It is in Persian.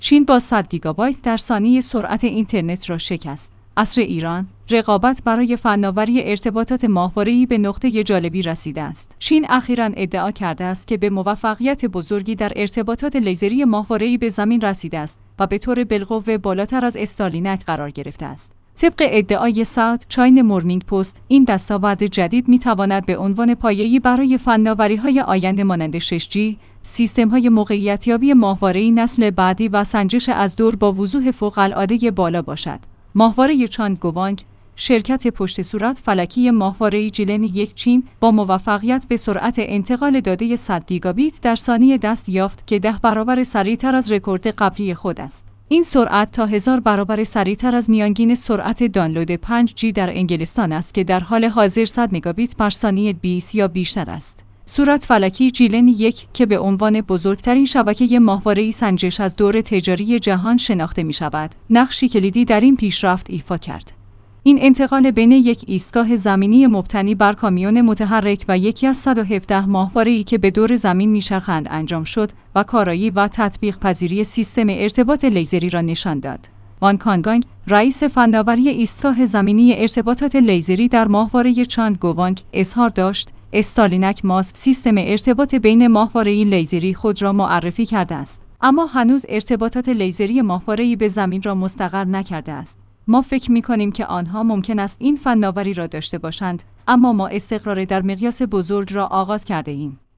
چین با 100 گیگابایت در ثانیه سرعت اینترنت را شکست. عصر ایران، رقابت برای فناوری ارتباطات ماهواره‌ای به نقطه جالبی رسیده است. چین اخیراً ادعا کرده است که به موفقیت بزرگی در ارتباطات لیزری ماهواره‌ای به زمین رسیده است و به طور بالقوه بالاتر از استارلینک قرار گرفته است. طبق ادعای ساوت چاین مورنینگ پست، این دستاورد جدید می‌تواند به عنوان پایه‌ای برای فناوری‌های آینده مانند 6G، سیستم‌های موقعیت‌یابی ماهواره‌ای نسل بعدی و سنجش از دور با وضوح فوق‌العاده بالا باشد. ماهواره چانگ‌گوانگ، شرکت پشت صورت فلکی ماهواره‌ای جیلن 1 چین با موفقیت به سرعت انتقال داده 100 گیگابیت در ثانیه دست یافت که 10 برابر سریعتر از رکورد قبلی خود است. این سرعت تا 1000 برابر سریعتر از میانگین سرعت دانلود 5G در انگلستان است که در حال حاضر 100 مگابیت بر ثانیه 20 یا بیشتر است. صورت فلکی جیلن 1 که به عنوان بزرگترین شبکه ماهواره‌ای سنجش از دور تجاری جهان شناخته می‌شود، نقشی کلیدی در این پیشرفت ایفا کرد. این انتقال بین یک ایستگاه زمینی مبتنی بر کامیون متحرک و یکی از 117 ماهواره‌ای که به دور زمین می‌چرخند انجام شد و کارایی و تطبیق پذیری سیستم ارتباط لیزری را نشان داد. وان کانگانگ، رئیس فناوری ایستگاه زمینی ارتباطات لیزری در ماهواره چانگ‌گوانگ، اظهار داشت استارلینک ماسک سیستم ارتباط بین ماهواره‌ای لیزری خود را معرفی کرده است، اما هنوز ارتباطات لیزری ماهواره‌ای به زمین را مستقر نکرده است. ما فکر می‌کنیم که آنها ممکن است این فناوری را داشته باشند، اما ما استقرار در مقیاس بزرگ را آغاز کرده ایم.